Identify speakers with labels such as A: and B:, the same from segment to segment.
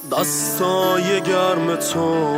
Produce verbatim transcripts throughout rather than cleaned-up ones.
A: دستای گرم تو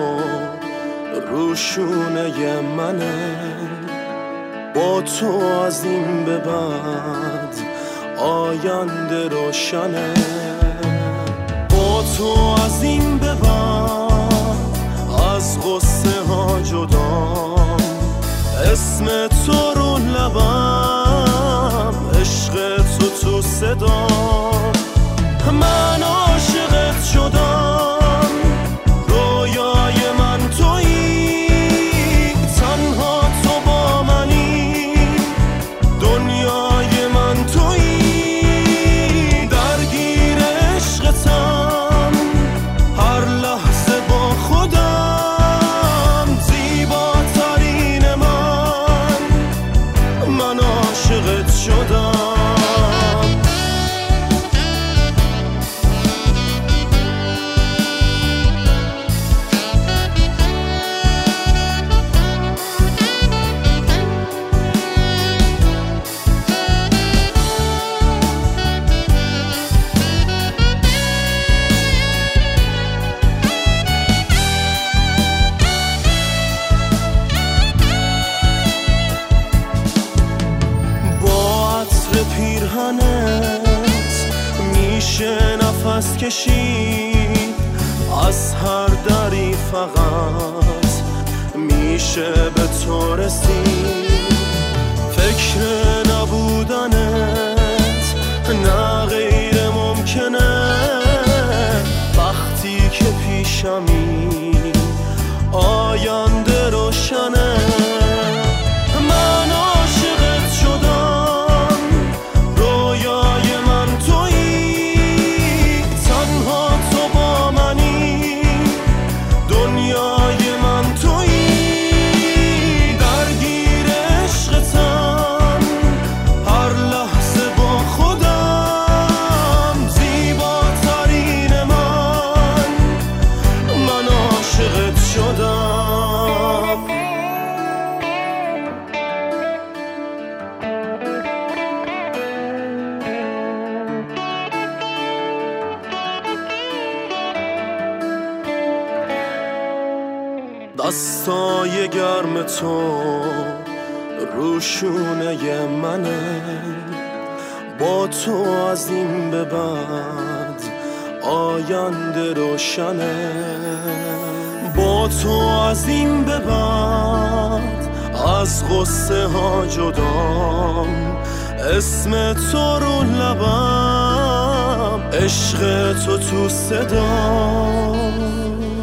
A: روشونه منه، با تو از این به بعد آینده روشنه، با تو از این به بعد از غصه ها جدام، اسم تو رو لبم، عشق تو تو صدام، من عاشقت شدم، رویای من تویی، تنها تو با منی، دنیای من تویی، درگیر عشقتم هر لحظه با خودم، زیباترین من، من عاشقت شدم. پیرهنت میشه نفس کشید، از هر دری فقط میشه به تو رسید، فکر نبودنت نه غیر ممکنه، وقتی که پیشمی آینده روشنه، من عاشقت شدم، دستای گرم تو روشونه منه، با تو از این به بعد آینده روشنه، با تو از این به بعد از غصه ها جدام، اسم تو رو لبم، عشق تو تو صدام.